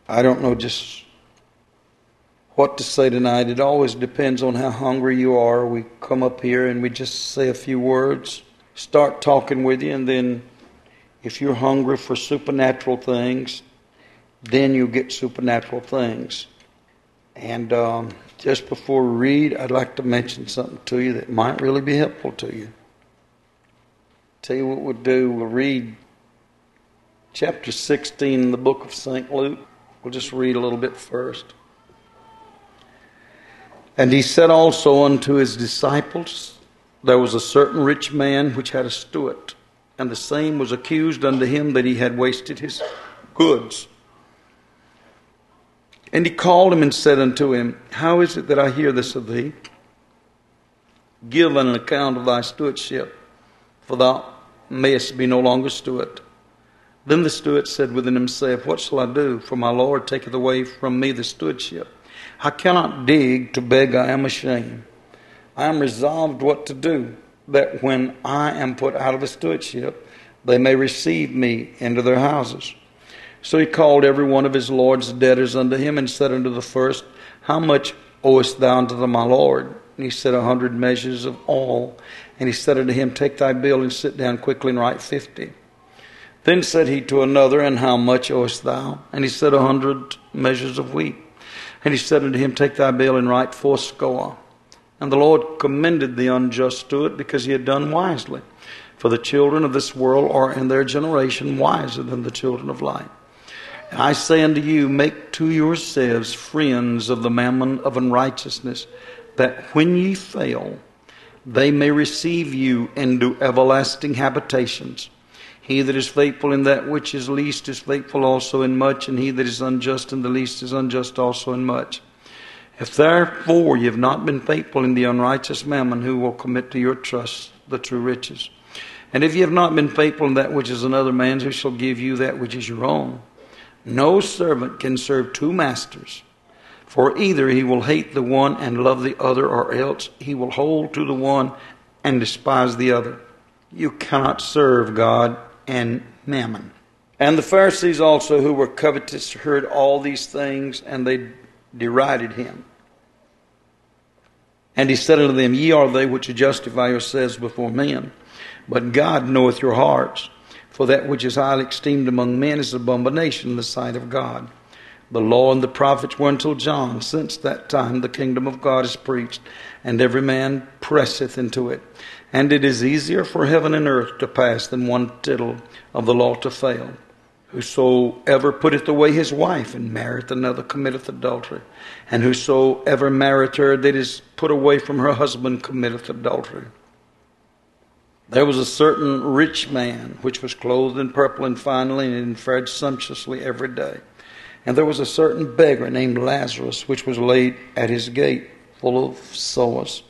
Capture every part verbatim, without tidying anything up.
I don't know just what to say tonight. It always depends on how hungry you are. We come up here and we just say a few words, start talking with you, and then if you're hungry for supernatural things, then you get supernatural things. And um, just before we read, I'd like to mention something to you that might really be helpful to you. Tell you what we'll do. We'll read chapter sixteen in the book of Saint Luke. We'll just read a little bit first. And he said also unto his disciples, there was a certain rich man which had a steward, and the same was accused unto him that he had wasted his goods. And he called him and said unto him, how is it that I hear this of thee? Give an account of thy stewardship, for thou mayest be no longer steward. Then the steward said within himself, what shall I do? For my Lord taketh away from me the stewardship. I cannot dig to beg, I am ashamed. I am resolved what to do, that when I am put out of the stewardship, they may receive me into their houses. So he called every one of his Lord's debtors unto him, and said unto the first, how much owest thou unto my Lord? And he said, a hundred measures of oil. And he said unto him, take thy bill and sit down quickly and write fifty. Then said he to another, and how much owest thou? And he said, a hundred measures of wheat. And he said unto him, take thy bill and write fourscore. And the Lord commended the unjust steward, because he had done wisely. For the children of this world are in their generation wiser than the children of light. And I say unto you, make to yourselves friends of the mammon of unrighteousness, that when ye fail, they may receive you into everlasting habitations. He that is faithful in that which is least is faithful also in much, and he that is unjust in the least is unjust also in much. If therefore ye have not been faithful in the unrighteous mammon, who will commit to your trust the true riches? And if ye have not been faithful in that which is another man's, who shall give you that which is your own? No servant can serve two masters, for either he will hate the one and love the other, or else he will hold to the one and despise the other. You cannot serve God and mammon. And the Pharisees also, who were covetous, heard all these things, and they derided him. And he said unto them, ye are they which justify yourselves before men, but God knoweth your hearts. For that which is highly esteemed among men is abomination in the sight of God. The law and the prophets were until John. Since that time the kingdom of God is preached, and every man presseth into it. And it is easier for heaven and earth to pass than one tittle of the law to fail. Whosoever putteth away his wife and marrieth another committeth adultery. And whosoever marrieth her that is put away from her husband committeth adultery. There was a certain rich man which was clothed in purple and fine linen, and fared sumptuously every day. And there was a certain beggar named Lazarus, which was laid at his gate, full of sores,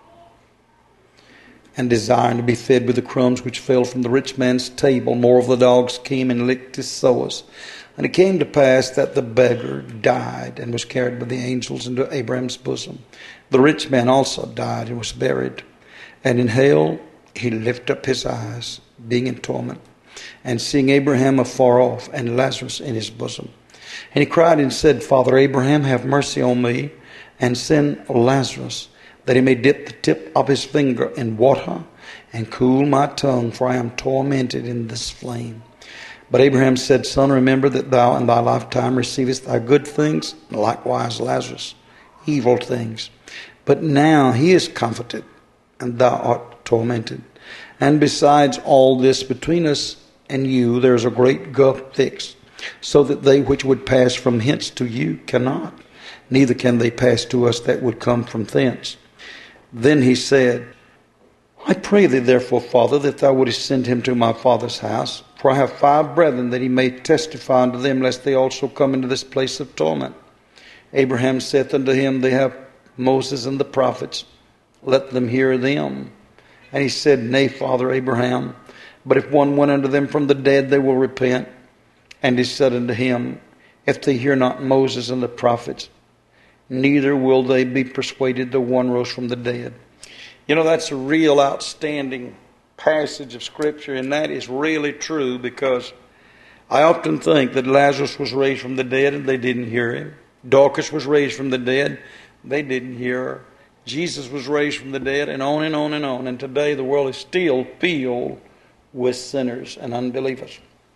and desiring to be fed with the crumbs which fell from the rich man's table. More of the dogs came and licked his sores. And it came to pass that the beggar died, and was carried by the angels into Abraham's bosom. The rich man also died, and was buried. And in hell he lifted up his eyes, being in torment, and seeing Abraham afar off, and Lazarus in his bosom. And he cried and said, Father Abraham, have mercy on me, and send Lazarus, that he may dip the tip of his finger in water, and cool my tongue, for I am tormented in this flame. But Abraham said, Son, remember that thou in thy lifetime receivest thy good things, and likewise Lazarus evil things. But now he is comforted, and thou art tormented. And besides all this, between us and you there is a great gulf fixed, so that they which would pass from hence to you cannot, neither can they pass to us that would come from thence. Then he said, I pray thee therefore, Father, that thou wouldest send him to my father's house, for I have five brethren, that he may testify unto them, lest they also come into this place of torment. Abraham saith unto him, They have Moses and the prophets, let them hear them. And he said, Nay, Father Abraham, but if one went unto them from the dead, they will repent. And he said unto him, If they hear not Moses and the prophets, neither will they be persuaded though one rose from the dead. You know, that's a real outstanding passage of Scripture, and that is really true, because I often think that Lazarus was raised from the dead and they didn't hear him. Dorcas was raised from the dead. They didn't hear her. Jesus was raised from the dead, and on and on and on. And today the world is still filled with sinners and unbelievers.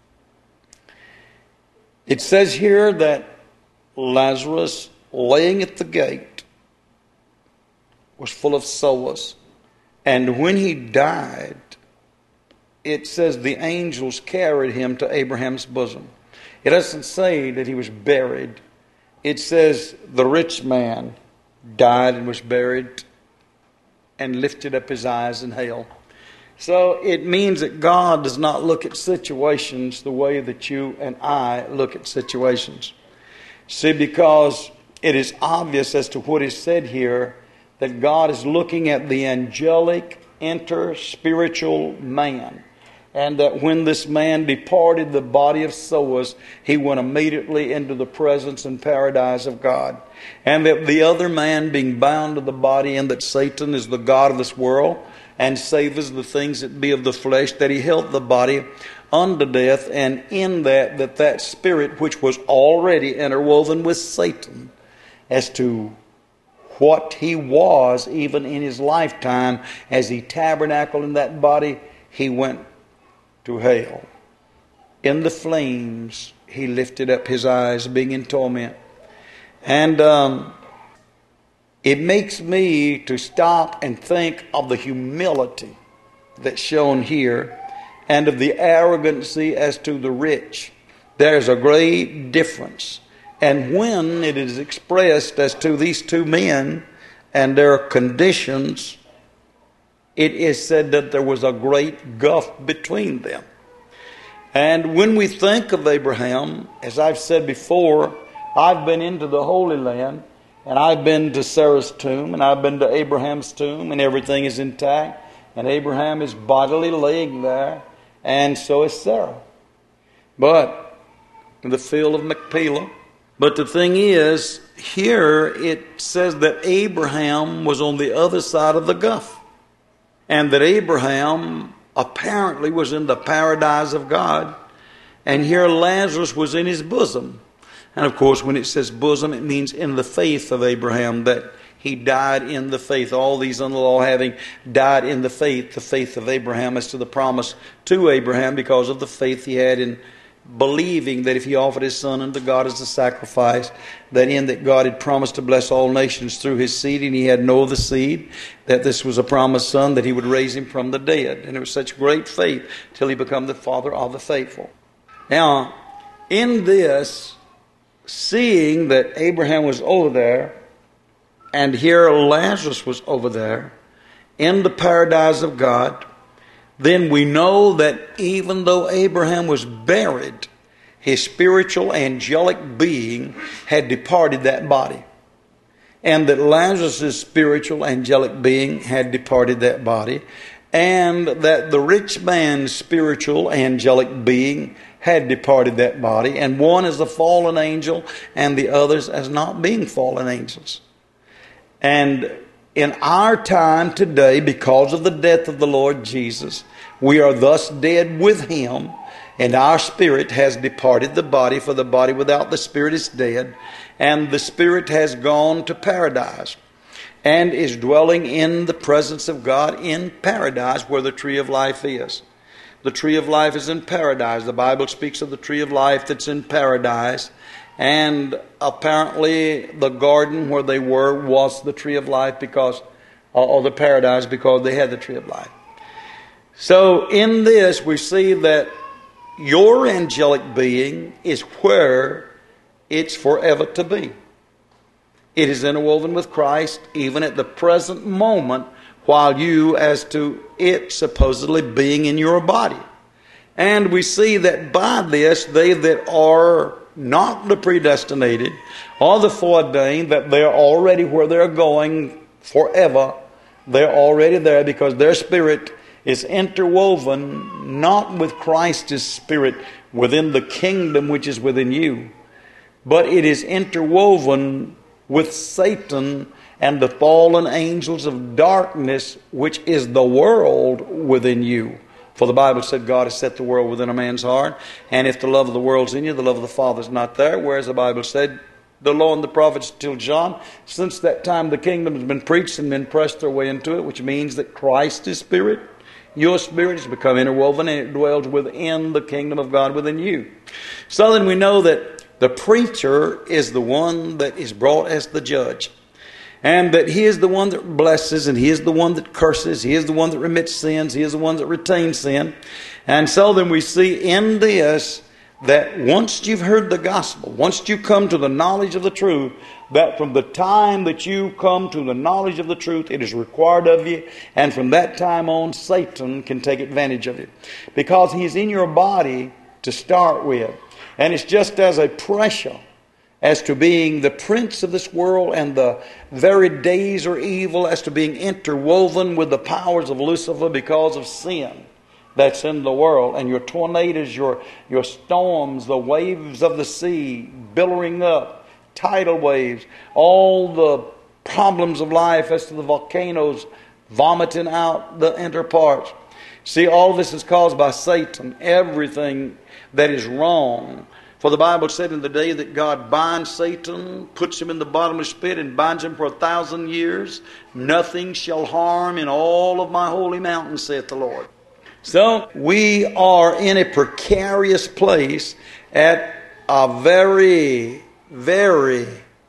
It says here that Lazarus, laying at the gate, was full of sores. And when he died, it says the angels carried him to Abraham's bosom. It doesn't say that he was buried. It says the rich man died and was buried and lifted up his eyes in hell. So it means that God does not look at situations the way that you and I look at situations. See, because it is obvious as to what is said here that God is looking at the angelic, inter-spiritual man. And that when this man departed the body of sores, he went immediately into the presence and paradise of God. And that the other man being bound to the body, and that Satan is the god of this world, and savors the things that be of the flesh, that he held the body unto death, and in that, that that spirit which was already interwoven with Satan as to what he was even in his lifetime, as he tabernacled in that body, he went to hell. In the flames, he lifted up his eyes, being in torment. And um, it makes me to stop and think of the humility that's shown here, and of the arrogancy as to the rich. There's a great difference. And when it is expressed as to these two men and their conditions, it is said that there was a great gulf between them. And when we think of Abraham, as I've said before, I've been into the Holy Land, and I've been to Sarah's tomb, and I've been to Abraham's tomb, and everything is intact, and Abraham is bodily laying there, and so is Sarah. But in the field of Machpelah. But the thing is, here it says that Abraham was on the other side of the gulf. And that Abraham apparently was in the paradise of God. And here Lazarus was in his bosom. And of course, when it says bosom, it means in the faith of Abraham, that he died in the faith. All these under the law having died in the faith, the faith of Abraham as to the promise to Abraham, because of the faith he had in believing that if he offered his son unto God as a sacrifice, that in that God had promised to bless all nations through his seed, and he had no other seed, that this was a promised son, that he would raise him from the dead. And it was such great faith till he became the father of the faithful. Now, in this, seeing that Abraham was over there, and here Lazarus was over there, in the paradise of God, then we know that even though Abraham was buried, his spiritual angelic being had departed that body. And that Lazarus' spiritual angelic being had departed that body. And that the rich man's spiritual angelic being had departed that body. And one as a fallen angel, and the others as not being fallen angels. And in our time today, because of the death of the Lord Jesus, we are thus dead with him, and our spirit has departed the body, for the body without the spirit is dead, and the spirit has gone to paradise, and is dwelling in the presence of God in paradise, where the tree of life is. The tree of life is in paradise. The Bible speaks of the tree of life that's in paradise. And apparently the garden where they were was the tree of life, because, or the paradise, because they had the tree of life. So in this we see that your angelic being is where it's forever to be. It is interwoven with Christ even at the present moment, while you as to it supposedly being in your body. And we see that by this, they that are not the predestinated or the foreordained, that they're already where they're going forever. They're already there, because their spirit is interwoven not with Christ's spirit within the kingdom which is within you, but it is interwoven with Satan and the fallen angels of darkness, which is the world within you. For the Bible said God has set the world within a man's heart, and if the love of the world's in you, the love of the Father is not there. Whereas the Bible said, the law and the prophets till John, since that time the kingdom has been preached and men pressed their way into it, which means that Christ is Spirit. Your spirit has become interwoven and it dwells within the kingdom of God within you. So then we know that the preacher is the one that is brought as the judge. And that he is the one that blesses and he is the one that curses. He is the one that remits sins. He is the one that retains sin. And so then we see in this that once you've heard the gospel, once you come to the knowledge of the truth, that from the time that you come to the knowledge of the truth, it is required of you. And from that time on, Satan can take advantage of it. Because he's in your body to start with. And it's just as a pressure as to being the prince of this world, and the very days are evil, as to being interwoven with the powers of Lucifer because of sin that's in the world. And your tornadoes, your, your storms, the waves of the sea billowing up, tidal waves, all the problems of life as to the volcanoes vomiting out the inner parts. See, all this is caused by Satan. Everything that is wrong. For the Bible said in the day that God binds Satan, puts him in the bottomless pit and binds him for a thousand years, nothing shall harm in all of my holy mountain, saith the Lord. So we are in a precarious place at a very, very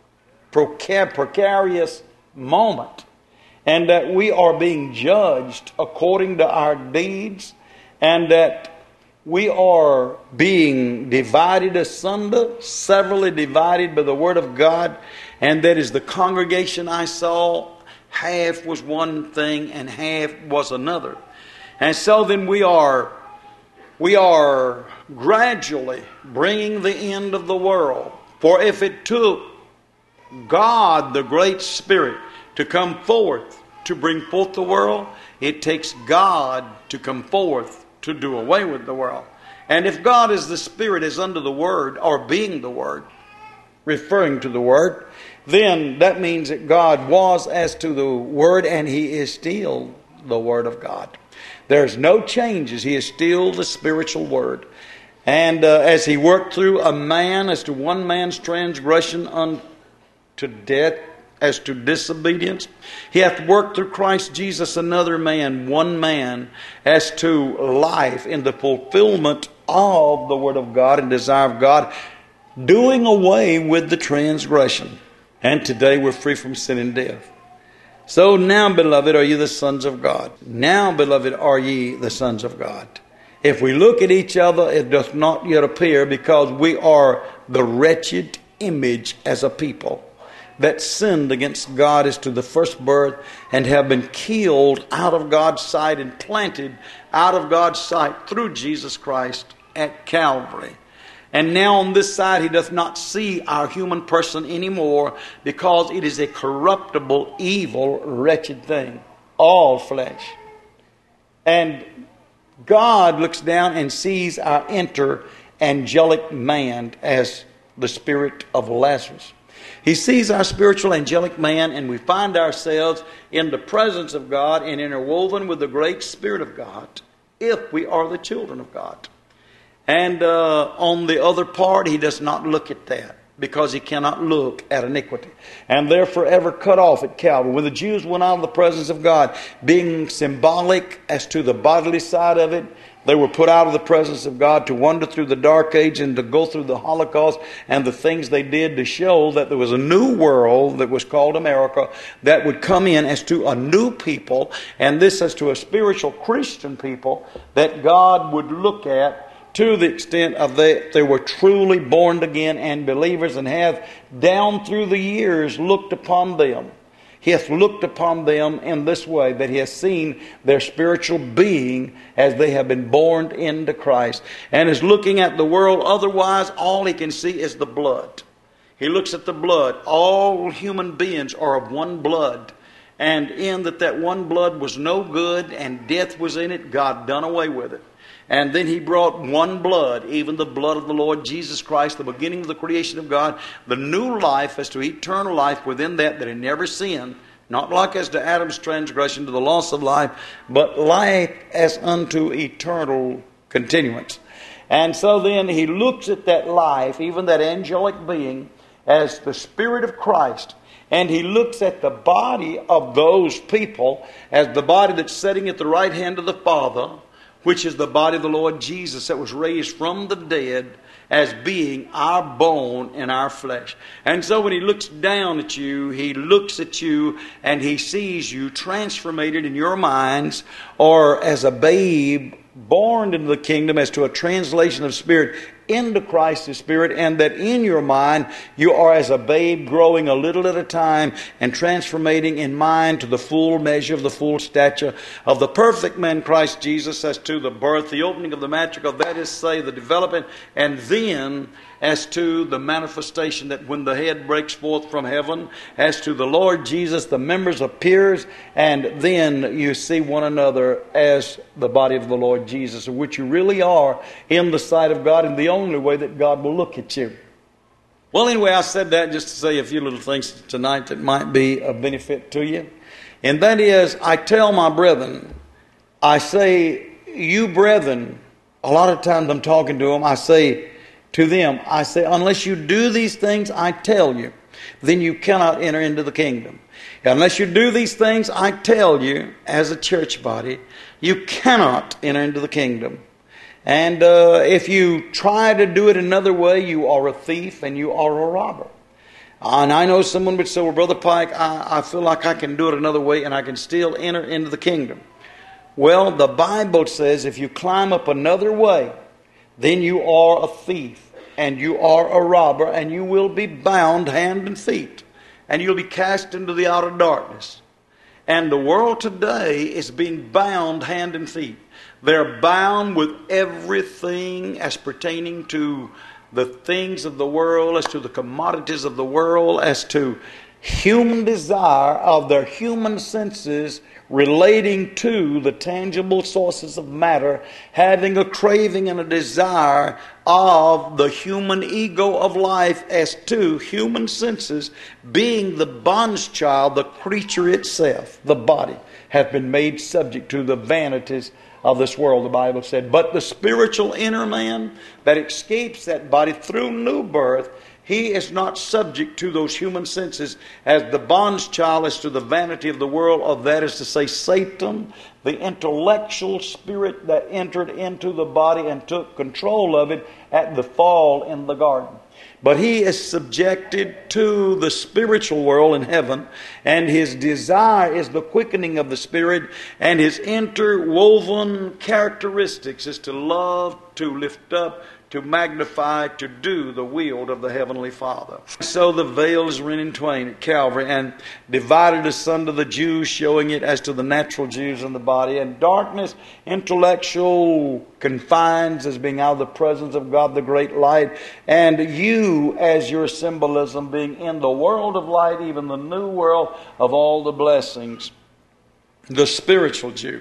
precar- precarious moment. And that we are being judged according to our deeds, and that we are being divided asunder, severally divided by the Word of God. And that is the congregation I saw, half was one thing and half was another. And so then we are, we are gradually bringing the end of the world. For if it took God, the great Spirit, to come forth to bring forth the world, it takes God to come forth to do away with the world. And if God is the Spirit, is under the Word, or being the Word, referring to the Word, then that means that God was as to the Word, and He is still the Word of God. There's no changes. He is still the spiritual Word. And uh, as He worked through a man, as to one man's transgression unto death, as to disobedience, He hath worked through Christ Jesus another man, one man, as to life in the fulfillment of the Word of God and desire of God, doing away with the transgression. And today we're free from sin and death. So now, beloved, are you the sons of God? Now, beloved, are ye the sons of God? If we look at each other, it doth not yet appear, because we are the wretched image as a people that sinned against God as to the first birth, and have been killed out of God's sight and planted out of God's sight through Jesus Christ at Calvary. And now on this side He doth not see our human person anymore, because it is a corruptible, evil, wretched thing. All flesh. And God looks down and sees our inner angelic man as the spirit of Lazarus. He sees our spiritual angelic man, and we find ourselves in the presence of God and interwoven with the great Spirit of God, if we are the children of God. And uh, on the other part, He does not look at that, because He cannot look at iniquity. And they're forever cut off at Calvary. When the Jews went out of the presence of God, being symbolic as to the bodily side of it, they were put out of the presence of God to wander through the dark age and to go through the Holocaust and the things they did to show that there was a new world that was called America that would come in as to a new people, and this as to a spiritual Christian people that God would look at to the extent of they, they were truly born again and believers, and have down through the years looked upon them. He hath looked upon them in this way, that He has seen their spiritual being as they have been born into Christ, and is looking at the world. Otherwise, all He can see is the blood. He looks at the blood. All human beings are of one blood. And in that that one blood was no good and death was in it, God done away with it. And then He brought one blood, even the blood of the Lord Jesus Christ, the beginning of the creation of God, the new life as to eternal life within that that had never sinned, Not like as to Adam's transgression to the loss of life, but life as unto eternal continuance. And so then he looks at that life, even that angelic being, as the Spirit of Christ. And he looks at the body of those people as the body that's sitting at the right hand of the Father, which is the body of the Lord Jesus that was raised from the dead, as being our bone and our flesh. And so when he looks down at you, he looks at you and he sees you transformated in your minds, or as a babe born into the kingdom, as to a translation of spirit into Christ's Spirit, and that in your mind you are as a babe growing a little at a time and transformating in mind to the full measure of the full stature of the perfect man Christ Jesus, as to the birth, the opening of the matricle, that is, say, the development, and then as to the manifestation that when the head breaks forth from heaven, as to the Lord Jesus, the members appears, and then you see one another as the body of the Lord Jesus, which you really are in the sight of God, in the only way that God will look at you. Well, anyway, I said that just to say a few little things tonight that might be of benefit to you. And that is, I tell my brethren, I say, you brethren, a lot of times I'm talking to them, I say to them, I say, unless you do these things I tell you, then you cannot enter into the kingdom. Unless you do these things I tell you, as a church body, you cannot enter into the kingdom. And uh, if you try to do it another way, you are a thief and you are a robber. And I know someone would say, well, Brother Pike, I, I feel like I can do it another way and I can still enter into the kingdom. Well, the Bible says if you climb up another way, then you are a thief and you are a robber, and you will be bound hand and feet, and you'll be cast into the outer darkness. And the world today is being bound hand and feet. They're bound with everything as pertaining to the things of the world, as to the commodities of the world, as to human desire of their human senses relating to the tangible sources of matter, having a craving and a desire of the human ego of life as to human senses, being the bond's child, the creature itself, the body, hath been made subject to the vanities of this world, the Bible said. But the spiritual inner man that escapes that body through new birth, he is not subject to those human senses as the bond's child is to the vanity of the world, or that is to say Satan, the intellectual spirit that entered into the body and took control of it at the fall in the garden. But he is subjected to the spiritual world in heaven, and his desire is the quickening of the spirit, and his interwoven characteristics is to love, to lift up, to magnify, to do the will of the Heavenly Father. So the veil is rent in twain at Calvary and divided asunder the Jews, showing it as to the natural Jews in the body, and darkness, intellectual confines as being out of the presence of God, the great light, and you as your symbolism being in the world of light, even the new world of all the blessings, the spiritual Jew.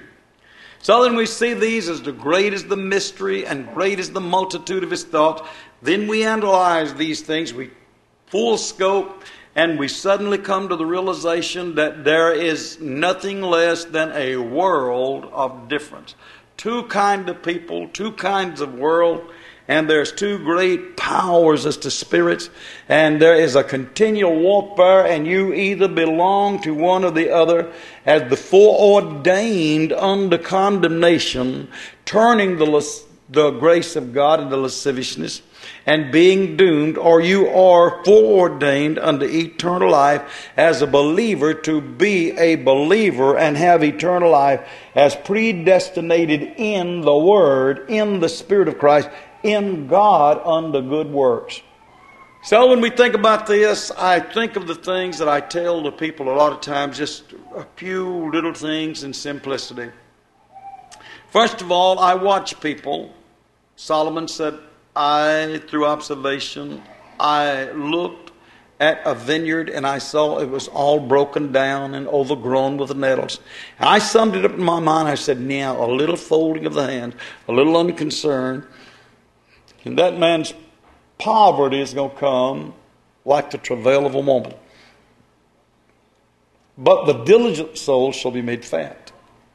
So then we see these as the great is the mystery and great is the multitude of his thoughts. Then we analyze these things, we full scope, and we suddenly come to the realization that there is nothing less than a world of difference. Two kinds of people, two kinds of world, and there's two great powers as to spirits, and there is a continual warfare, and you either belong to one or the other as the foreordained under condemnation, turning the, the grace of God into lasciviousness and being doomed, or you are foreordained unto eternal life as a believer to be a believer and have eternal life as predestinated in the Word, in the Spirit of Christ, in God unto good works. So when we think about this, I think of the things that I tell the people a lot of times, just a few little things in simplicity. First of all, I watch people. Solomon said, I, through observation, I looked at a vineyard and I saw it was all broken down and overgrown with nettles. And I summed it up in my mind. I said, now a little folding of the hand, a little unconcerned, and that man's poverty is going to come like the travail of a woman. but the diligent soul shall be made fat.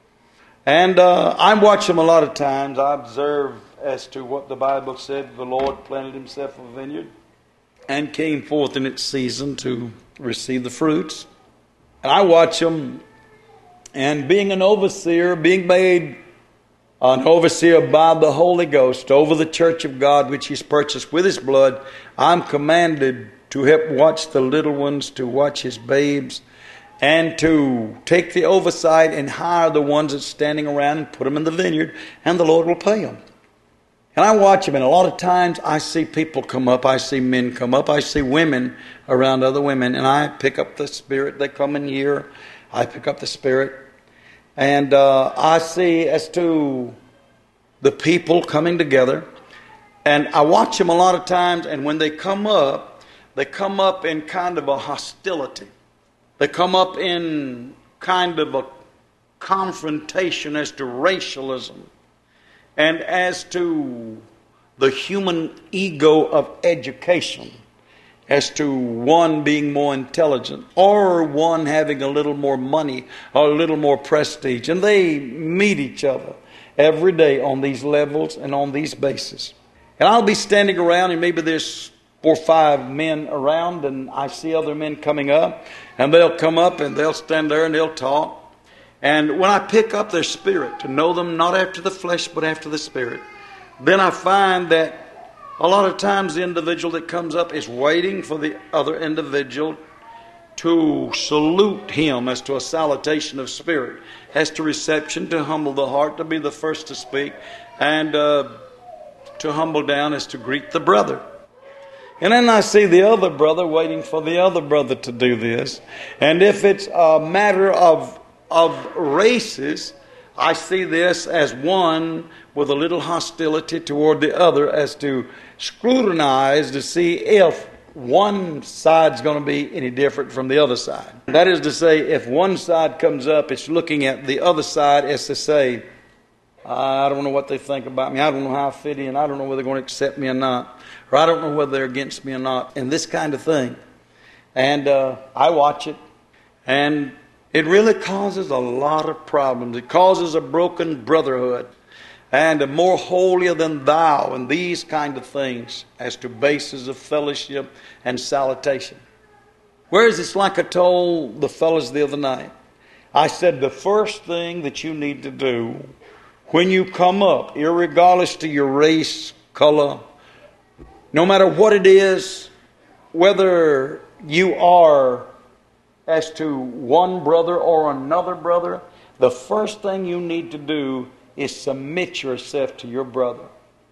And uh, I watch them a lot of times. I observe as to what the Bible said. The Lord planted himself a vineyard and came forth in its season to receive the fruits. And I watch them, and being an overseer, being made an overseer by the Holy Ghost over the church of God, which he's purchased with his blood, I'm commanded to help watch the little ones, to watch his babes, and to take the oversight and hire the ones that's standing around and put them in the vineyard, and the Lord will pay them. And I watch them, and a lot of times I see people come up, I see men come up, I see women around other women, and I pick up the spirit. They come in here, I pick up the spirit, and uh, I see as to the people coming together, and I watch them a lot of times, and when they come up, they come up in kind of a hostility. They come up in kind of a confrontation as to racialism and as to the human ego of education, as to one being more intelligent or one having a little more money or a little more prestige. And they meet each other every day on these levels and on these bases. And I'll be standing around, and maybe there's four or five men around, and I see other men coming up, and they'll come up and they'll stand there and they'll talk. And when I pick up their spirit, to know them not after the flesh but after the spirit, then I find that a lot of times the individual that comes up is waiting for the other individual to salute him as to a salutation of spirit, as to reception, to humble the heart, to be the first to speak, and uh, to humble down as to greet the brother. And then I see the other brother waiting for the other brother to do this. And if it's a matter of of races, I see this as one with a little hostility toward the other, as to scrutinize to see if one side's going to be any different from the other side. That is to say, if one side comes up, it's looking at the other side as to say, I don't know what they think about me. I don't know how I fit in. I don't know whether they're going to accept me or not. Or I don't know whether they're against me or not. And this kind of thing. And uh, I watch it. And it really causes a lot of problems. It causes a broken brotherhood. And a more holier than thou. And these kind of things. As to bases of fellowship and salutation. Whereas it's like I told the fellas the other night. I said the first thing that you need to do when you come up, irregardless to your race, color, no matter what it is, whether you are as to one brother or another brother, the first thing you need to do is submit yourself to your brother.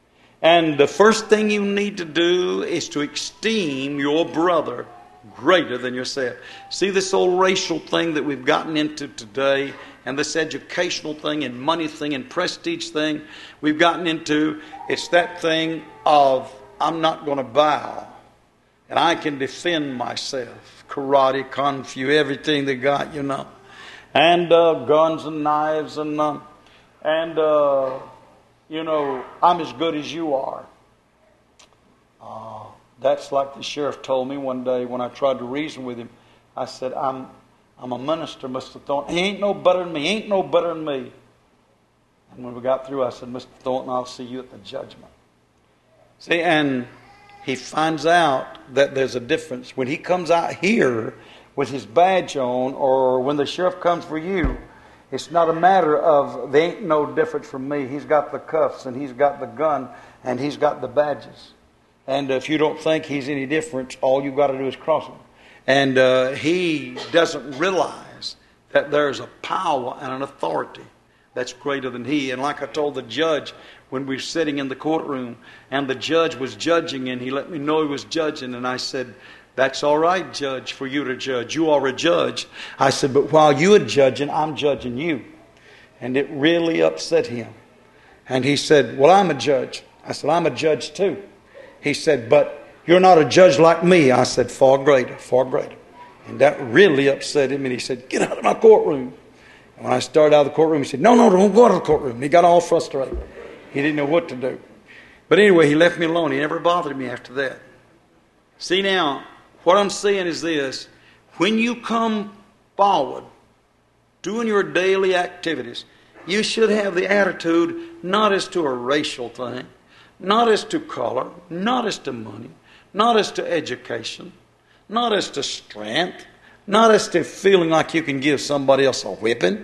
And the first thing you need to do is to esteem your brother greater than yourself. See, this old racial thing that we've gotten into today, and this educational thing and money thing and prestige thing we've gotten into, it's that thing of I'm not going to bow and I can defend myself. Karate, kung fu, everything they got, you know. And uh, guns and knives and, uh, and uh, you know, I'm as good as you are. Uh, that's like the sheriff told me one day when I tried to reason with him. I said, I'm I'm a minister, Mister Thornton. He ain't no better than me. He ain't no better than me. And when we got through, I said, Mister Thornton, I'll see you at the judgment. See, and he finds out that there's a difference. When he comes out here with his badge on, or when the sheriff comes for you, it's not a matter of there ain't no difference from me. He's got the cuffs, and he's got the gun, and he's got the badges. And if you don't think he's any different, all you've got to do is cross him. And uh, he doesn't realize that there's a power and an authority that's greater than he. And like I told the judge when we were sitting in the courtroom, and the judge was judging, and he let me know he was judging, and I said, that's all right, judge, for you to judge. You are a judge. I said, but while you are judging, I'm judging you. And it really upset him. And he said, well, I'm a judge. I said, I'm a judge too. He said, but you're not a judge like me. I said, far greater, far greater. And that really upset him. And he said, get out of my courtroom. And when I started out of the courtroom, he said, no, no, don't go out of the courtroom. He got all frustrated. He didn't know what to do. But anyway, he left me alone. He never bothered me after that. See now, what I'm saying is this. When you come forward, doing your daily activities, you should have the attitude not as to a racial thing, not as to color, not as to money, not as to education, not as to strength, not as to feeling like you can give somebody else a whipping.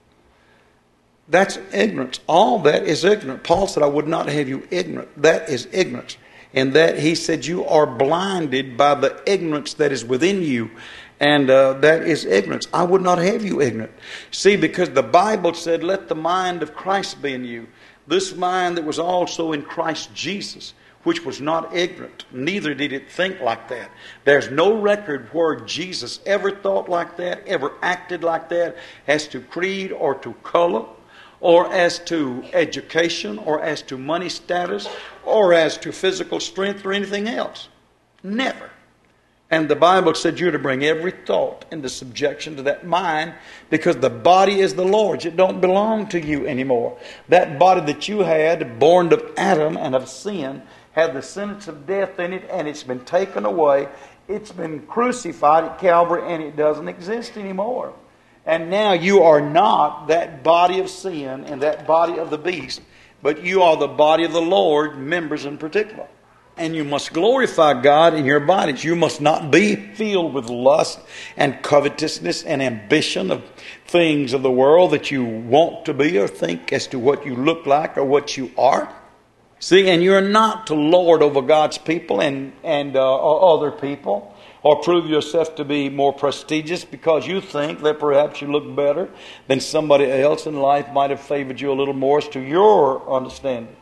That's ignorance. All that is ignorant. Paul said, I would not have you ignorant. That is ignorance. And that he said, you are blinded by the ignorance that is within you. And uh, that is ignorance. I would not have you ignorant. See, because the Bible said, let the mind of Christ be in you. This mind that was also in Christ Jesus, which was not ignorant, neither did it think like that. There's no record where Jesus ever thought like that, ever acted like that, as to creed or to color, or as to education, or as to money status, or as to physical strength, or anything else. Never. And the Bible said you're to bring every thought into subjection to that mind, because the body is the Lord's. It don't belong to you anymore. That body that you had, born of Adam and of sin, had the sentence of death in it, and it's been taken away. It's been crucified at Calvary, and it doesn't exist anymore. And now you are not that body of sin and that body of the beast, but you are the body of the Lord, members in particular. And you must glorify God in your bodies. You must not be filled with lust and covetousness and ambition of things of the world that you want to be or think as to what you look like or what you are. See, and you're not to lord over God's people and, and uh, or other people, or prove yourself to be more prestigious because you think that perhaps you look better than somebody else and life might have favored you a little more as to your understanding.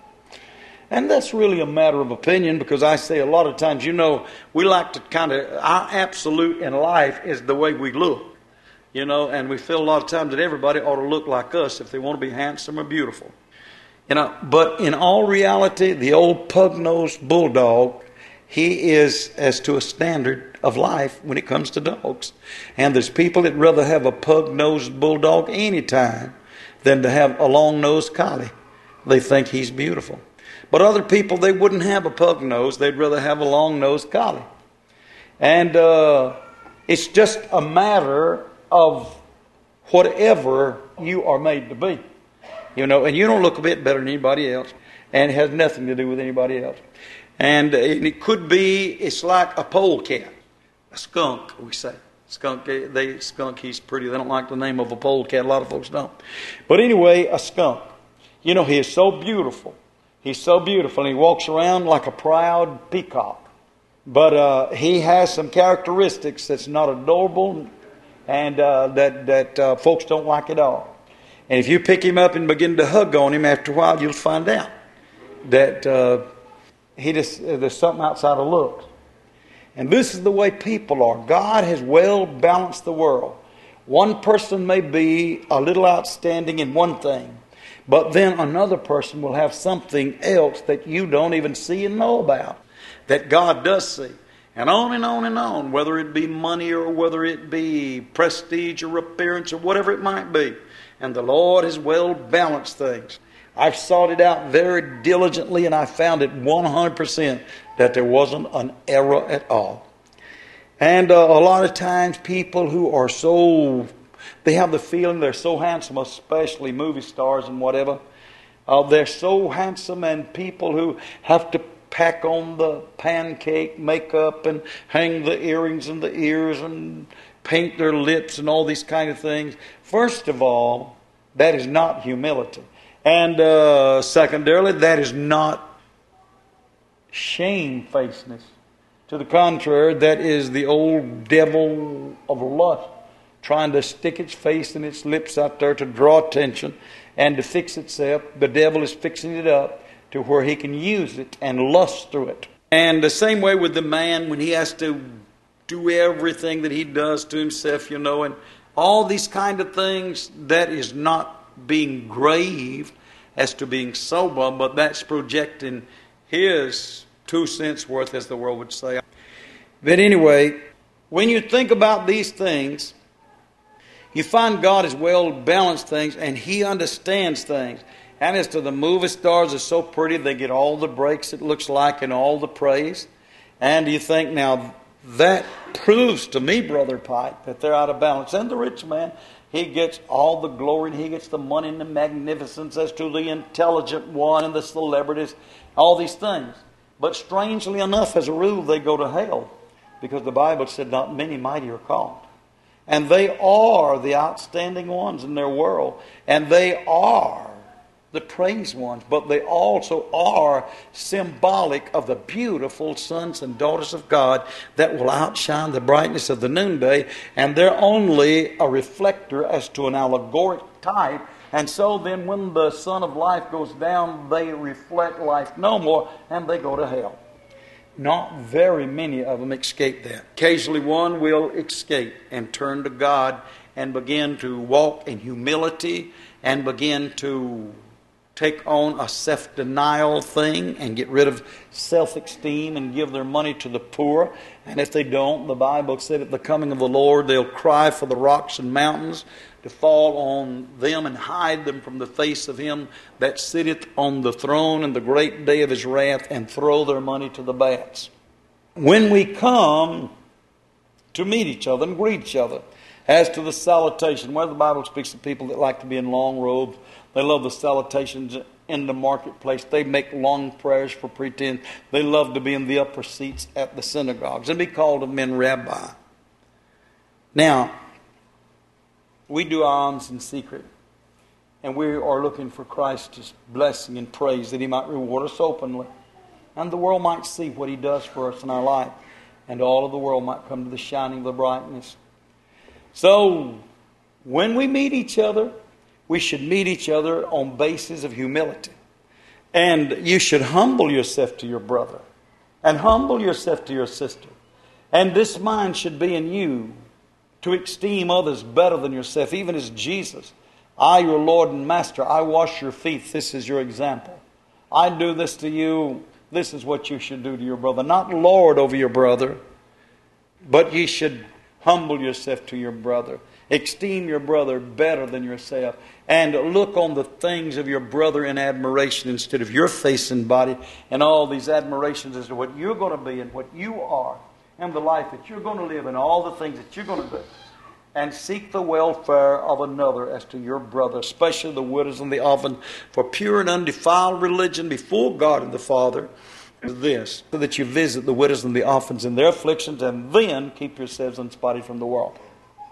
And that's really a matter of opinion, because I say a lot of times, you know, we like to kind of, our absolute in life is the way we look. You know, and we feel a lot of times that everybody ought to look like us if they want to be handsome or beautiful. You know, but in all reality, the old pug-nosed bulldog, he is as to a standard of life when it comes to dogs. And there's people that rather have a pug-nosed bulldog any time than to have a long-nosed collie. They think he's beautiful. But other people, they wouldn't have a pug nose. They'd rather have a long-nosed collie. And uh, it's just a matter of whatever you are made to be. You know, and you don't look a bit better than anybody else. And it has nothing to do with anybody else. And it could be, it's like a polecat. A skunk, we say. Skunk, they skunk, he's pretty. They don't like the name of a polecat. A lot of folks don't. But anyway, a skunk. You know, he is so beautiful. He's so beautiful, and he walks around like a proud peacock. But uh, he has some characteristics that's not adorable, and uh, that, that uh, folks don't like at all. And if you pick him up and begin to hug on him, after a while you'll find out that uh, he just uh, there's something outside of looks. And this is the way people are. God has well balanced the world. One person may be a little outstanding in one thing, but then another person will have something else that you don't even see and know about, that God does see. And on and on and on, whether it be money or whether it be prestige or appearance or whatever it might be. And the Lord has well balanced things. I've sought it out very diligently, and I found it one hundred percent that there wasn't an error at all. And uh, a lot of times people who are so, they have the feeling they're so handsome, especially movie stars and whatever. Uh, they're so handsome, and people who have to pack on the pancake makeup and hang the earrings in the ears and paint their lips and all these kind of things. First of all, that is not humility. And uh, secondarily, that is not shamefacedness. To the contrary, that is the old devil of lust, trying to stick its face and its lips out there to draw attention and to fix itself. The devil is fixing it up to where he can use it and lust through it. And the same way with the man when he has to do everything that he does to himself, you know, and all these kind of things, that is not being grave as to being sober, but that's projecting his two cents worth, as the world would say. But anyway, when you think about these things, you find God has well balanced things, and He understands things. And as to the movie stars are so pretty, they get all the breaks, it looks like, and all the praise. And you think, now, that proves to me, Brother Pike, that they're out of balance. And the rich man, he gets all the glory and he gets the money and the magnificence as to the intelligent one and the celebrities, all these things. But strangely enough, as a rule, they go to hell because the Bible said not many mighty are called. And they are the outstanding ones in their world. And they are the praised ones. But they also are symbolic of the beautiful sons and daughters of God that will outshine the brightness of the noonday. And they're only a reflector as to an allegoric type. And so then when the Son of Life goes down, they reflect life no more and they go to hell. Not very many of them escape that. Occasionally one will escape and turn to God and begin to walk in humility and begin to take on a self-denial thing and get rid of self-esteem and give their money to the poor. And if they don't, the Bible said at the coming of the Lord, they'll cry for the rocks and mountains to fall on them and hide them from the face of him that sitteth on the throne in the great day of his wrath, and throw their money to the bats. When we come to meet each other and greet each other, as to the salutation, where the Bible speaks of people that like to be in long robes, they love the salutations in the marketplace. They make long prayers for pretense. They love to be in the upper seats at the synagogues and be called of men rabbi. Now, we do our alms in secret, and we are looking for Christ's blessing and praise that he might reward us openly, and the world might see what he does for us in our life, and all of the world might come to the shining of the brightness. So, when we meet each other, we should meet each other on basis of humility. And you should humble yourself to your brother, and humble yourself to your sister. And this mind should be in you, to esteem others better than yourself, even as Jesus. I, your Lord and Master, I wash your feet. This is your example. I do this to you. This is what you should do to your brother. Not lord over your brother, but ye should humble yourself to your brother. Esteem your brother better than yourself. And look on the things of your brother in admiration instead of your face and body and all these admirations as to what you're going to be and what you are, and the life that you're going to live and all the things that you're going to do. And seek the welfare of another as to your brother, especially the widows and the orphans. For pure and undefiled religion before God and the Father is this, so that you visit the widows and the orphans in their afflictions, and then keep yourselves unspotted from the world.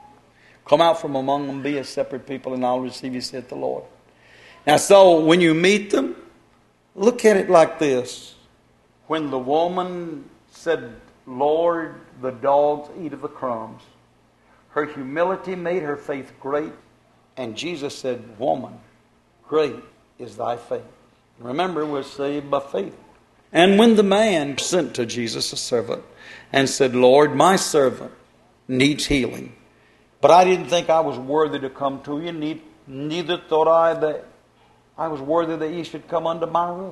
Come out from among them, be a separate people, and I'll receive you, saith the Lord. Now, so when you meet them, look at it like this. When the woman said, Lord, the dogs eat of the crumbs, her humility made her faith great. And Jesus said, woman, great is thy faith. Remember, we're saved by faith. And when the man sent to Jesus a servant and said, Lord, my servant needs healing, but I didn't think I was worthy to come to you, neither thought I that I was worthy that you should come under my roof.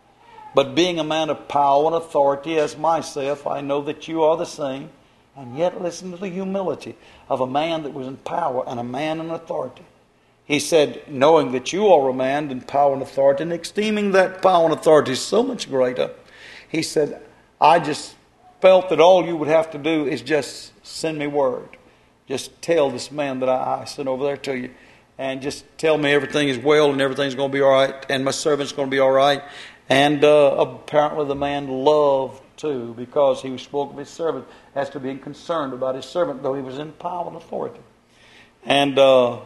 But being a man of power and authority as myself, I know that you are the same. And yet listen to the humility of a man that was in power and a man in authority. He said, knowing that you are a man in power and authority, and esteeming that power and authority so much greater, he said, I just felt that all you would have to do is just send me word. Just tell this man that I, I sent over there to you. And just tell me everything is well and everything's going to be all right. And my servant's going to be all right. And uh, apparently the man loved too, because he spoke of his servant as to being concerned about his servant, though he was in power and authority. And uh,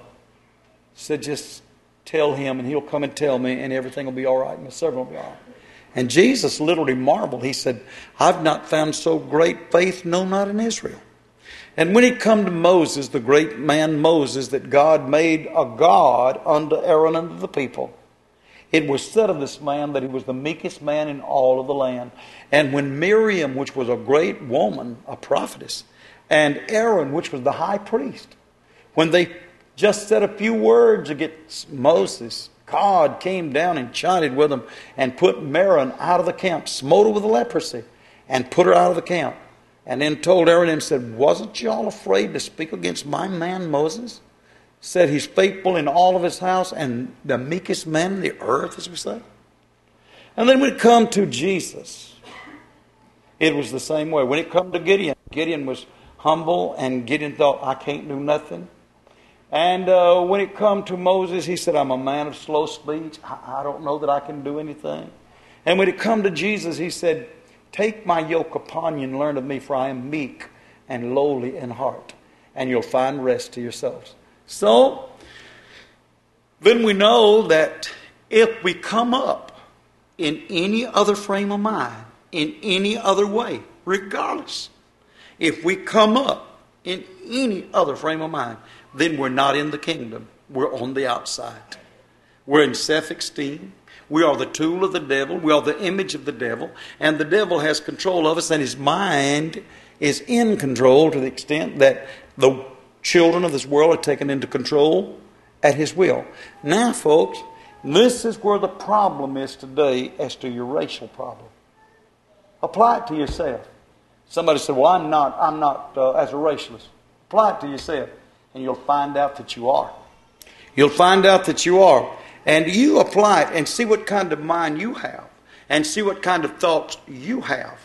said, just tell him and he'll come and tell me and everything will be all right and the servant will be all right. And Jesus literally marveled. He said, I've not found so great faith, no, not in Israel. And when he come to Moses, the great man Moses, that God made a God unto Aaron and to the people, it was said of this man that he was the meekest man in all of the land. And when Miriam, which was a great woman, a prophetess, and Aaron, which was the high priest, when they just said a few words against Moses, God came down and chided with them and put Miriam out of the camp, smote her with leprosy, and put her out of the camp. And then told Aaron and said, wasn't y'all afraid to speak against my man Moses? Said he's faithful in all of his house and the meekest man in the earth, as we say. And then we come to Jesus. It was the same way. When it come to Gideon, Gideon was humble, and Gideon thought, I can't do nothing. And uh, when it come to Moses, he said, I'm a man of slow speech. I, I don't know that I can do anything. And when it come to Jesus, he said, take my yoke upon you and learn of me, for I am meek and lowly in heart, and you'll find rest to yourselves. So, then we know that if we come up in any other frame of mind, in any other way, regardless, if we come up in any other frame of mind, then we're not in the kingdom. We're on the outside. We're in self-esteem. We are the tool of the devil. We are the image of the devil. And the devil has control of us, and his mind is in control to the extent that the children of this world are taken into control at his will. Now, folks, this is where the problem is today as to your racial problem. Apply it to yourself. Somebody said, well, I'm not, I'm not uh, as a racialist. Apply it to yourself, and you'll find out that you are. You'll find out that you are. And you apply it and see what kind of mind you have, and see what kind of thoughts you have,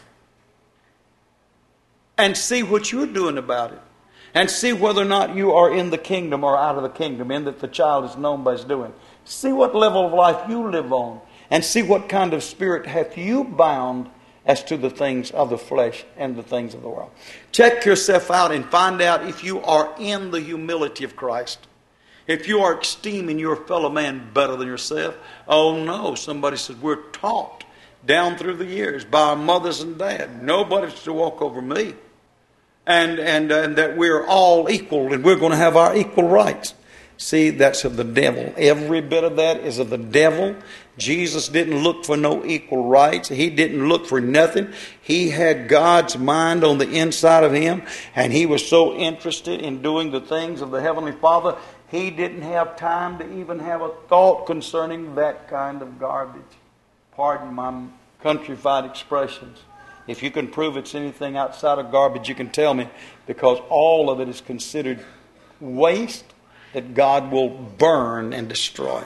and see what you're doing about it, and see whether or not you are in the kingdom or out of the kingdom, in that the child is known by his doing. See what level of life you live on, and see what kind of spirit hath you bound as to the things of the flesh and the things of the world. Check yourself out and find out if you are in the humility of Christ. If you are esteeming your fellow man better than yourself. Oh no, somebody says we're taught down through the years by our mothers and dad. Nobody's to walk over me. And, and, and that we're all equal and we're going to have our equal rights. See, that's of the devil. Every bit of that is of the devil. Jesus didn't look for no equal rights. He didn't look for nothing. He had God's mind on the inside of him, and he was so interested in doing the things of the Heavenly Father, he didn't have time to even have a thought concerning that kind of garbage. Pardon my countrified expressions. If you can prove it's anything outside of garbage, you can tell me, because all of it is considered waste that God will burn and destroy.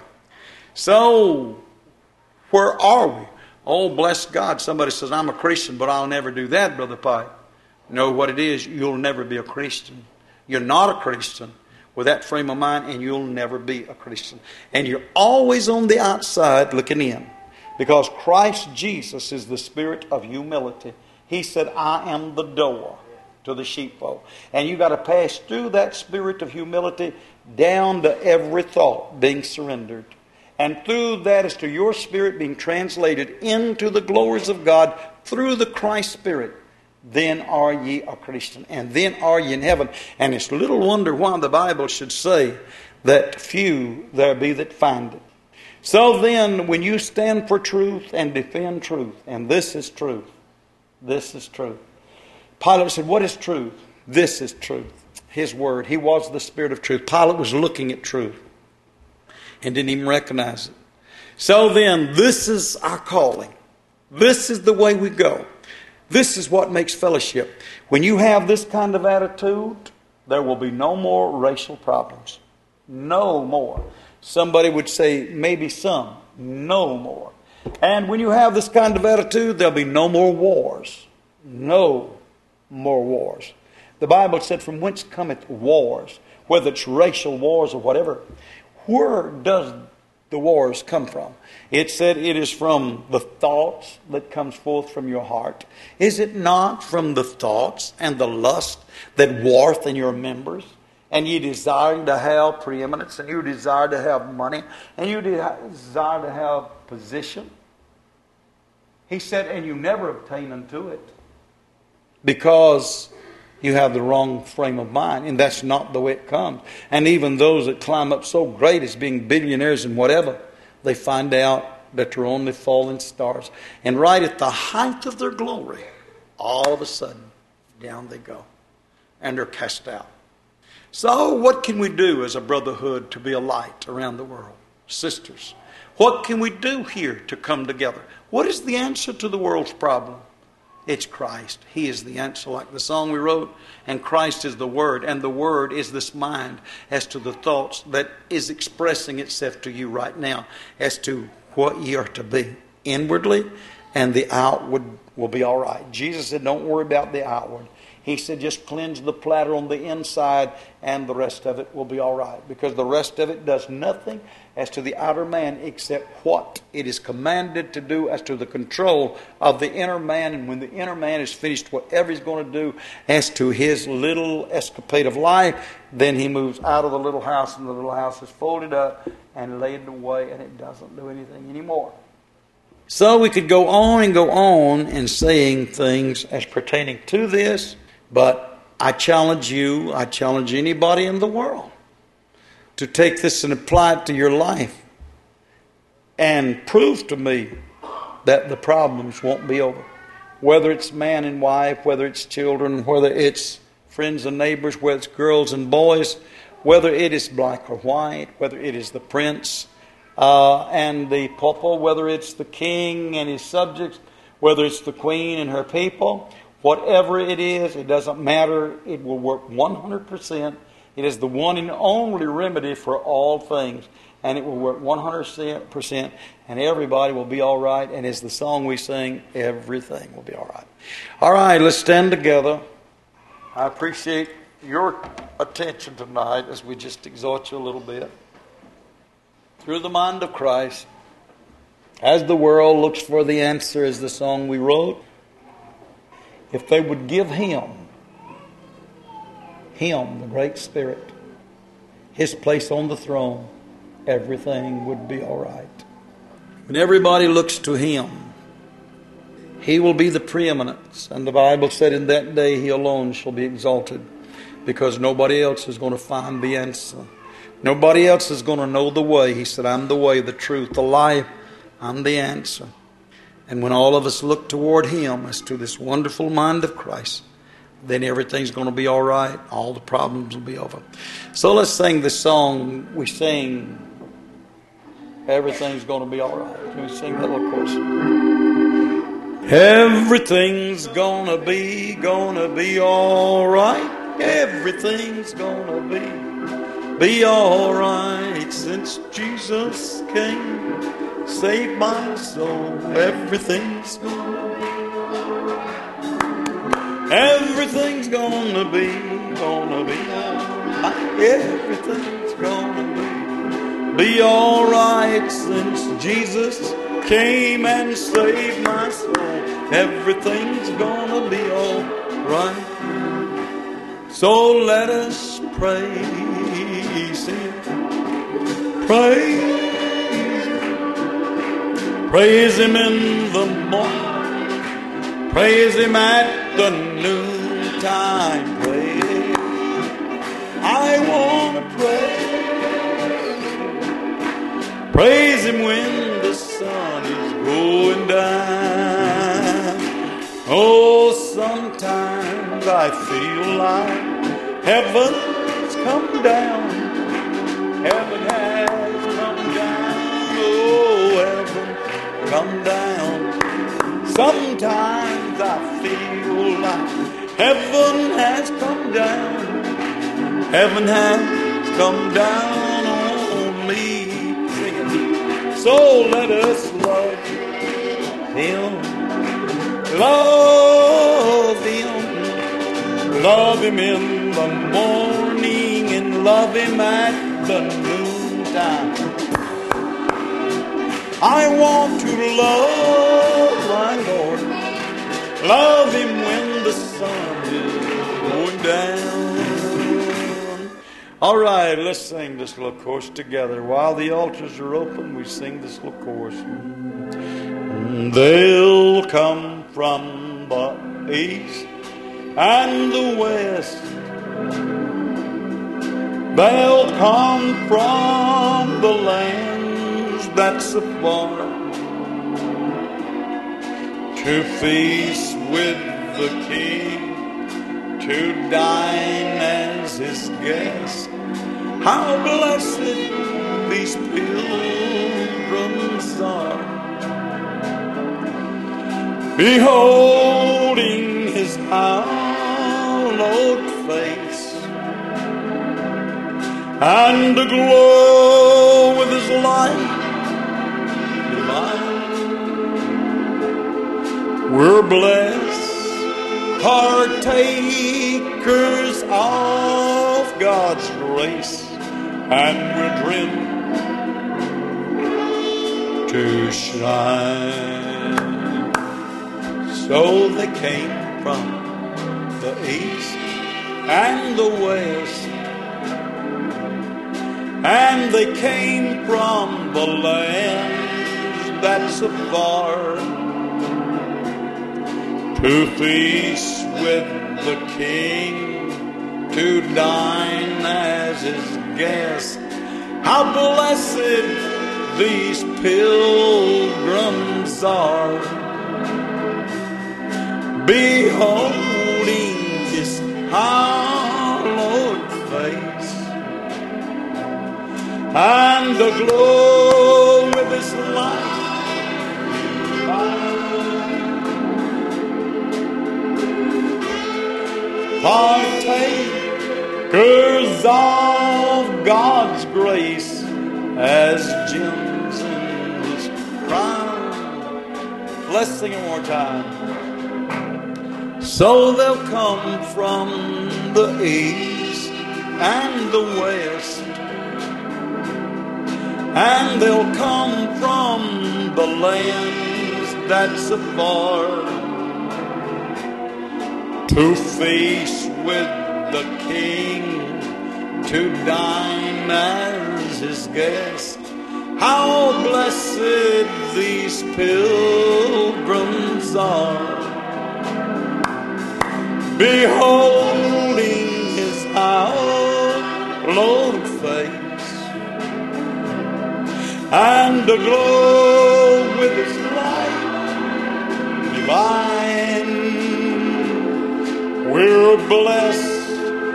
So, where are we? Oh, bless God. Somebody says, I'm a Christian, but I'll never do that, Brother Pike. Know what it is? You'll never be a Christian. You're not a Christian with that frame of mind, and you'll never be a Christian. And you're always on the outside looking in, because Christ Jesus is the spirit of humility. He said, I am the door to the sheepfold. And you got to pass through that spirit of humility down to every thought being surrendered. And through that is to your spirit being translated into the glories of God through the Christ Spirit. Then are ye a Christian. And then are ye in heaven. And it's little wonder why the Bible should say that few there be that find it. So then, when you stand for truth and defend truth, and this is truth, this is truth. Pilate said, what is truth? This is truth. His word. He was the spirit of truth. Pilate was looking at truth and didn't even recognize it. So then, this is our calling. This is the way we go. This is what makes fellowship. When you have this kind of attitude, there will be no more racial problems. No more. Somebody would say, maybe some. No more. And when you have this kind of attitude, there'll be no more wars. No more wars. The Bible said, from whence cometh wars? Whether it's racial wars or whatever. Where does the wars come from? It said it is from the thoughts that comes forth from your heart. Is it not from the thoughts and the lust that warreth in your members? And you desire to have preeminence, and you desire to have money, and you desire to have position. He said, and you never obtain unto it, because you have the wrong frame of mind, and that's not the way it comes. And even those that climb up so great as being billionaires and whatever, they find out that they're only falling stars. And right at the height of their glory, all of a sudden, down they go, and they're cast out. So what can we do as a brotherhood to be a light around the world? Sisters, what can we do here to come together? What is the answer to the world's problem? It's Christ. He is the answer, like the song we wrote. And Christ is the Word. And the Word is this mind as to the thoughts that is expressing itself to you right now as to what ye are to be. Inwardly, and the outward will be all right. Jesus said, don't worry about the outward. He said, just cleanse the platter on the inside and the rest of it will be all right. Because the rest of it does nothing as to the outer man except what it is commanded to do as to the control of the inner man. And when the inner man is finished whatever he's going to do as to his little escapade of life, then he moves out of the little house and the little house is folded up and laid away and it doesn't do anything anymore. So we could go on and go on in saying things as pertaining to this, but I challenge you, I challenge anybody in the world to take this and apply it to your life and prove to me that the problems won't be over. Whether it's man and wife, whether it's children, whether it's friends and neighbors, whether it's girls and boys, whether it is black or white, whether it is the prince uh, and the pauper, whether it's the king and his subjects, whether it's the queen and her people, whatever it is, it doesn't matter. It will work one hundred percent. It is the one and only remedy for all things. And it will work one hundred percent. And everybody will be all right. And as the song we sing, everything will be all right. All right, let's stand together. I appreciate your attention tonight as we just exhort you a little bit. Through the mind of Christ, as the world looks for the answer, as the song we wrote, if they would give Him, Him, the great Spirit, His place on the throne, everything would be all right. When everybody looks to Him, He will be the preeminence. And the Bible said in that day He alone shall be exalted, because nobody else is going to find the answer. Nobody else is going to know the way. He said, I'm the way, the truth, the life. I'm the answer. And when all of us look toward Him as to this wonderful mind of Christ, then everything's going to be all right. All the problems will be over. So let's sing the song we sing, everything's going to be all right. Can we sing that little chorus? Everything's going to be, going to be all right. Everything's going to be, be all right. Since Jesus came, saved my soul, everything's going to be, everything's gonna be, gonna be alright. Everything's gonna be, be alright. Since Jesus came and saved my soul, everything's gonna be alright. So let us praise Him, praise Him, praise Him in the morning, praise Him at the noontime. Praise, I want to praise, praise Him when the sun is going down. Oh, sometimes I feel like heaven's come down. Heaven has come down. Oh, heaven come down. Sometimes I feel like heaven has come down. Heaven has come down on me. Sing it. So let us love Him. Love Him. Love Him in the morning and love Him at the noontime. I want to love my Lord. Love Him when the sun is going down. All right, let's sing this little chorus together. While the altars are open, we sing this little chorus. They'll come from the east and the west. They'll come from the lands that's afar to feast with the King, to dine as His guest. How blessed these pilgrims are, beholding His hallowed face, and aglow with His light divine. We're blessed, partakers of God's grace, and we're driven to shine. So they came from the east and the west, and they came from the land that's afar, to feast with the King, to dine as his guest. How blessed these pilgrims are, beholding his hallowed face, and aglow with his light. Partakers of God's grace as gems in his crown. Let's sing it one more time. So they'll come from the east and the west, and they'll come from the lands that's afar, to feast with the King, to dine as his guest. How blessed these pilgrims are, beholding his hallowed face, and aglow with his light divine. We're blessed,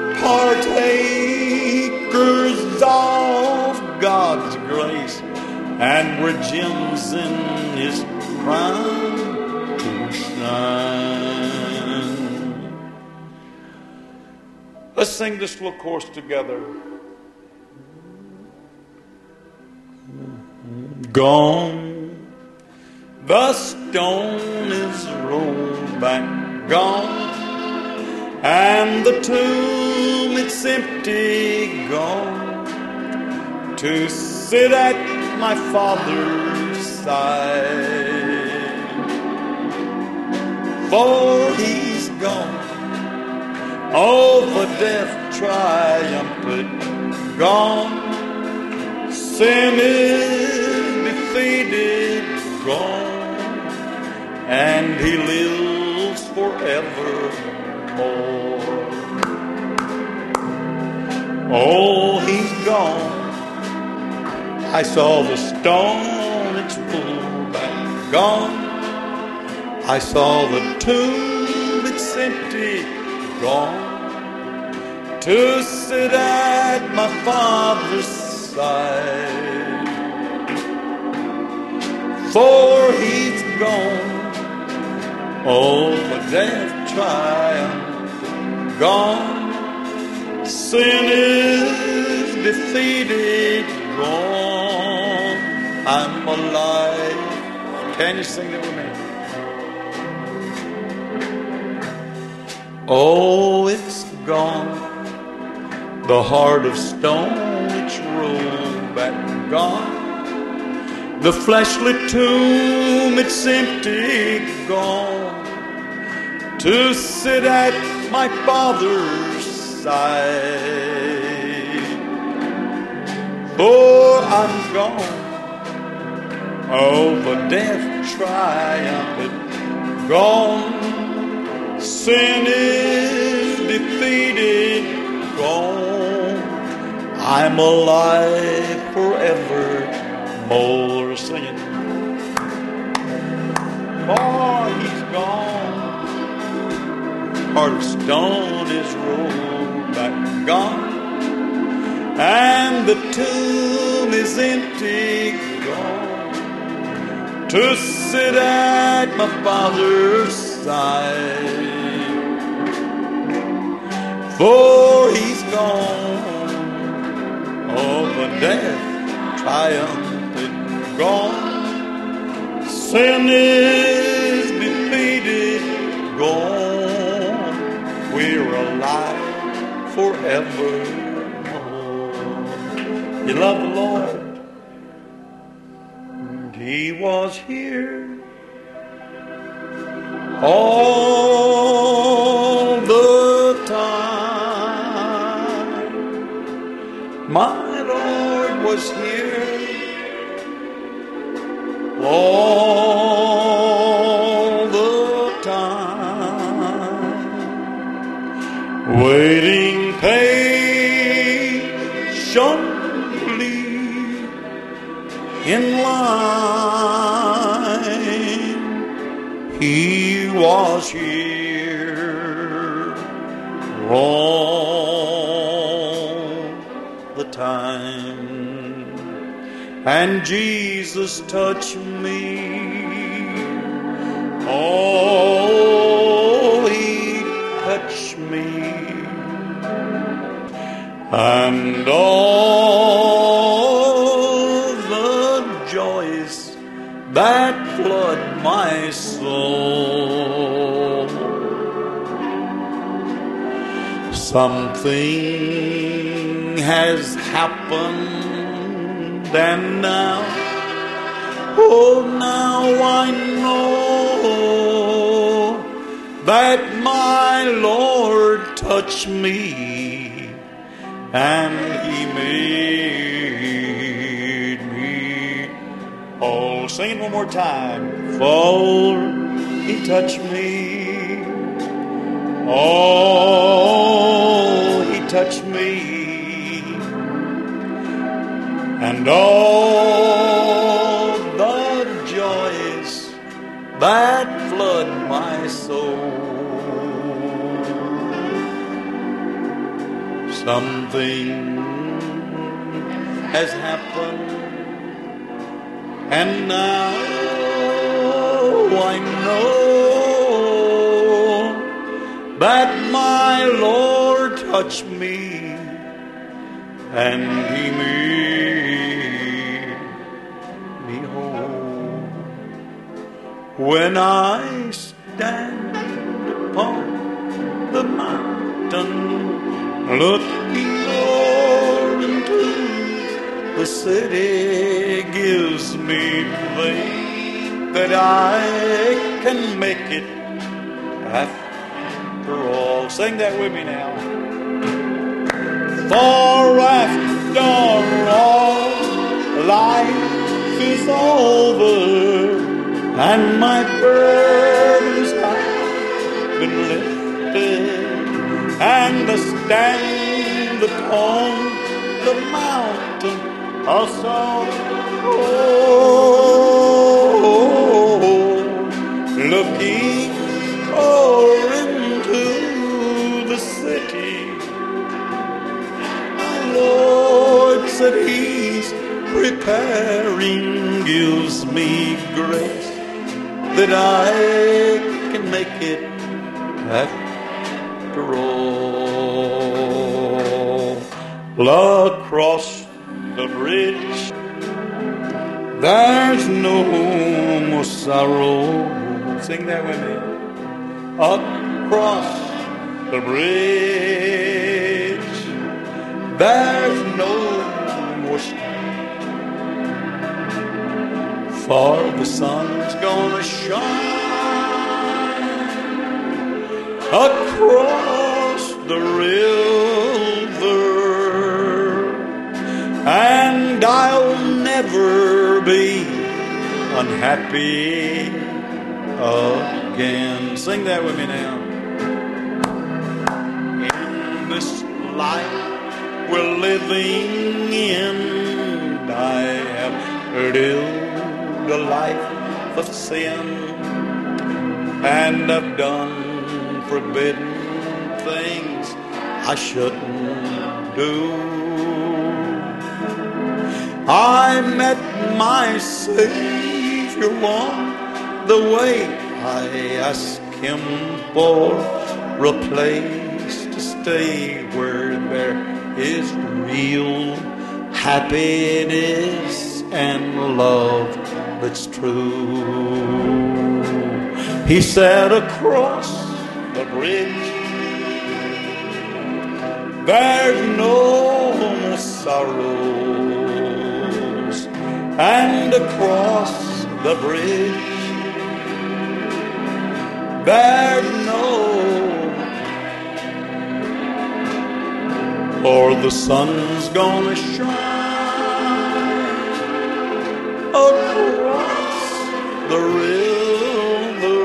partakers of God's grace, and we're gems in his crown to shine. Let's sing this little chorus together. Gone, the stone is rolled back, gone, and the tomb, it's empty, gone, to sit at my Father's side. For he's gone, over death triumphant, gone, sin is defeated, gone, and he lives forever. Oh, he's gone. I saw the stone, it's full back, gone. I saw the tomb, it's empty, gone, to sit at my Father's side. For he's gone, over death triumph, gone, sin is defeated, gone, I'm alive. Can you sing that with me? Oh, it's gone, the heart of stone, it's rolled back, gone, the fleshly tomb, it's empty, gone, to sit at my Father's side. For I'm gone, over death triumphant, gone, sin is defeated, gone, I'm alive forevermore. Sing it. For he's gone, heart of stone is rolled back, gone, and the tomb is empty, gone, to sit at my Father's side. For he's gone, over death triumphant, gone, sin is defeated, faded, gone, we're alive forevermore. You love the Lord? He was here all the time. My Lord was here all the time, waiting patiently in line. He was here all the time. And Jesus touched me. Oh, He touched me. And all the joys that flood my soul. Something has happened. And now, oh, now I know that my Lord touched me and He made me whole. Sing it one more time. For He touched me. Oh, He touched me. And all the joys that flood my soul. Something has happened, and now I know that my Lord touched me and He made when I stand upon the mountain, looking over into the city, gives me faith that I can make it after all. Sing that with me now. For after all, life is over, and my burdens have been lifted, and I stand upon the mountain also, oh, looking over into the city. My Lord said He's preparing, gives me grace that I can make it after all. Across the bridge, there's no more sorrow. Sing that with me. Across the bridge, there's no more sorrow. For the sun's gonna shine across the river, and I'll never be unhappy again. Sing that with me now. In this life we're living in, I have lived a life of sin, and I've done forbidden things I shouldn't do. I met my Savior on the way. I asked Him for a place to stay where there is real happiness and love that's true. He said across the bridge there's no more sorrows, and across the bridge there's no, for the sun's gonna shine across the river,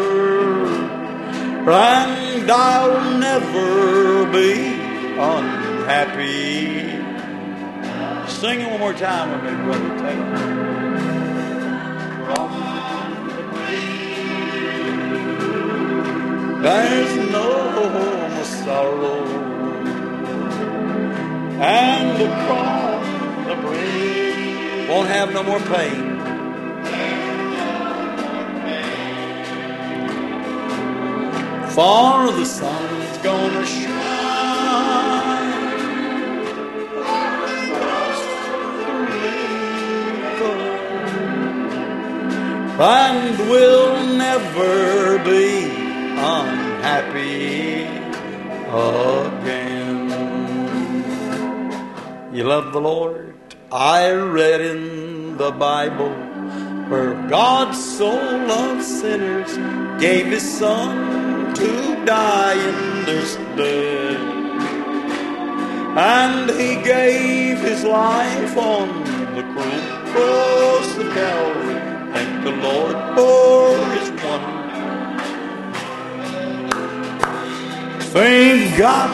and I'll never be unhappy. Sing it one more time with me, Brother Taylor. There's no more sorrow, and across the bridge won't have no more pain. For the sun's gonna shine across the river, and we'll never be unhappy again. You love the Lord? I read in the Bible where God so loved sinners, gave His Son to die in their stead, and He gave His life on the cruel cross of Calvary. Thank the Lord for His wonder. Thank God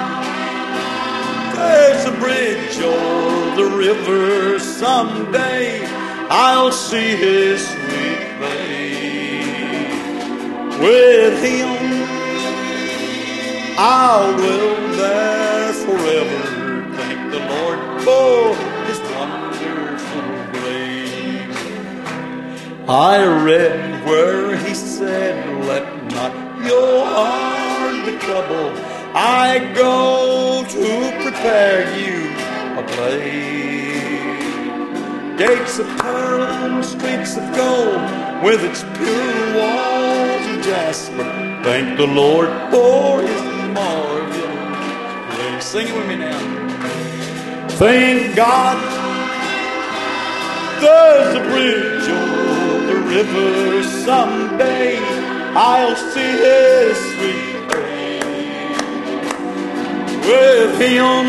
there's a bridge over the river. Someday I'll see His sweet face. With Him I'll dwell there forever. Thank the Lord for His wonderful grace. I read where He said, let not your heart be troubled. I go to prepare you a place. Gates of pearl, streets of gold, with its pure walls of jasper. Thank the Lord for His marvelous grace. Sing it with me now. Thank God there's a bridge over the river. Someday I'll see His sweet face. With Him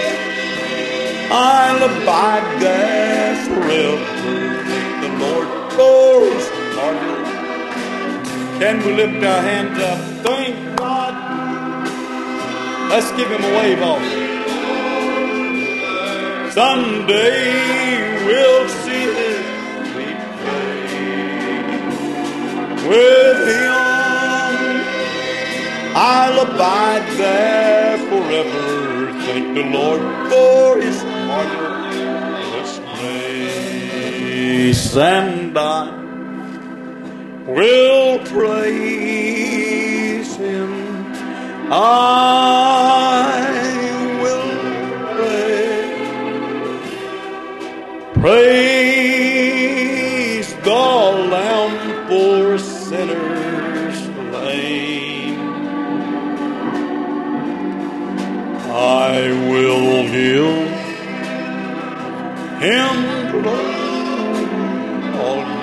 I'll abide there forever. Thank the Lord for His marvelous. Can we lift our hands up? Thank God. Let's give Him a wave off. Someday we'll see His sweet face. With Him I'll abide there forever. Thank the Lord for His marvelous grace. And I will praise Him. I will praise. Praise the Lamb for sinners slain. I will give Him glory all